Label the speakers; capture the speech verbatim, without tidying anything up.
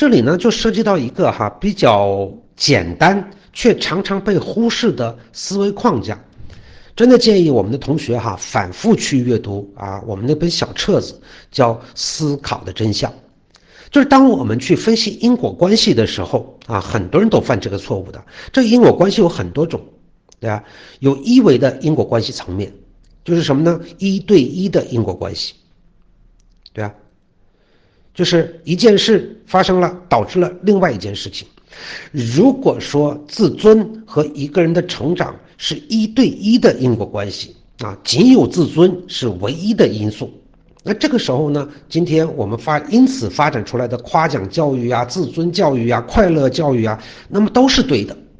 Speaker 1: 这里呢就涉及到一个哈比较简单却常常被忽视的思维框架。真的建议我们的同学哈反复去阅读啊我们那本小册子叫《思考的真相》。就是当我们去分析因果关系的时候啊，很多人都犯这个错误的。这个因果关系有很多种，对吧？有一维的因果关系层面，就是什么呢？一对一的因果关系，对吧？就是一件事发生了，导致了另外一件事情。如果说自尊和一个人的成长是一对一的因果关系啊，仅有自尊是唯一的因素。那这个时候呢，今天我们发因此发展出来的夸奖教育啊、自尊教育啊、快乐教育啊，那么都是对的，